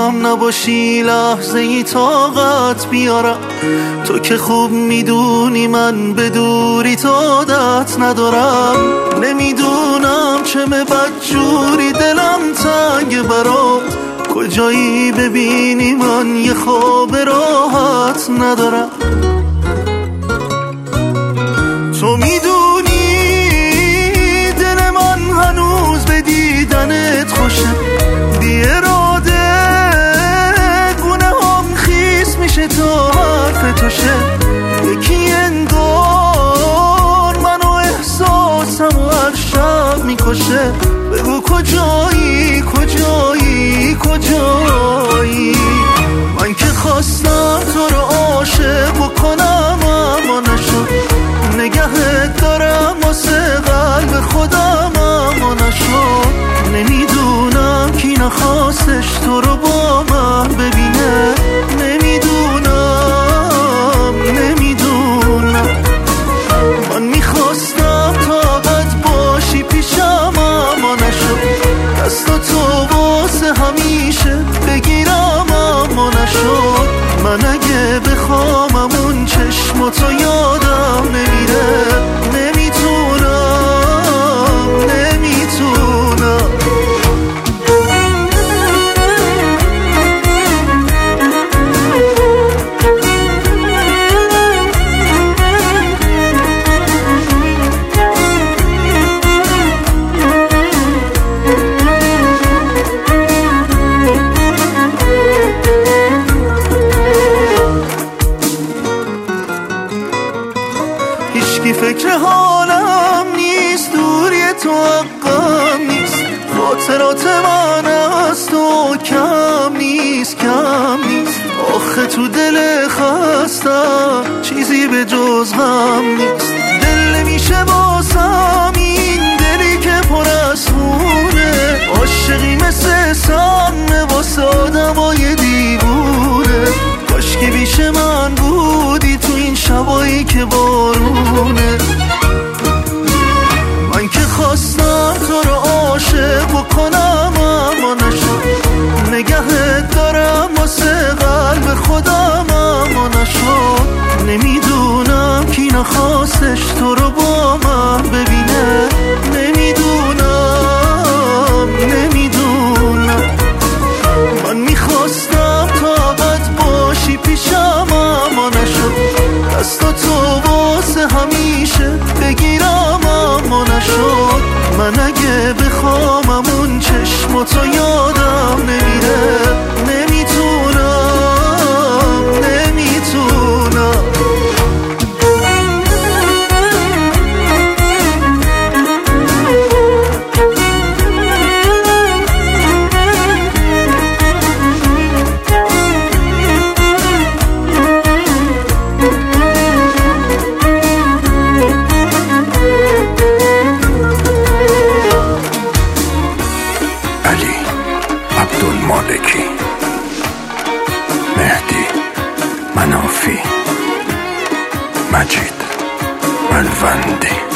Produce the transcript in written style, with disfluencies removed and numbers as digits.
هم نباشی لحظه ای طاقت بیارم. تو که خوب میدونی من به دوری تو عادت ندارم. نمیدونم چه بدجوری دلم تنگ برات، کجایی ببینی من یه خواب راحت ندارم. تو میدونی دل من هنوز به دیدنت خوشه، بی اراده گونه هم خیس میشه تا حرف تو شه. یکی انگار منو احساسم و هر شب میکشه. بگو کجایی کجایی کجایی؟ من که خواستم تو رو عاشق بکنم اما نشد. نگهت دارم واسه قلب خودم اما نشد. نمیدونم کی نخواستش تو رو با من ببینه. نمیدونم من میخواستم طاقت باشی پیشم اما نشد. دستاتو واسه همیشه بگیرم اما نشد. من اگه بخوام اون چشماتو یادم نمیره. نمیتونم هیچکی فکر حالم نیست، دوری تو حقم نیست. خاطرات من از تو کم نیست کم نیست. آخه تو دل خستم چیزی به جز غم نیست. دل نمیشه باسم این دلی که پر از خونه. عاشقی مثل سم واسه آدمای دیوونه. کاشکی بیش من بودی تو این شبایی که بارونه. من که خواستم تو رو عاشق بکنم اما نشد. نگهت دارم واسه قلب خودم اما نشد. نمیدونم کی نخواستش تو رو با من ببینه. نمیدونم من میخواستم طاقت باشی پیشم اما نشد. دستاتو واسه همیشه بگیرم اما نشد. من اگه بخوام اون چشماتو یادم نمیره. نمیتونم عبدالمالکی، مهدی منافی، مجید ملوندی.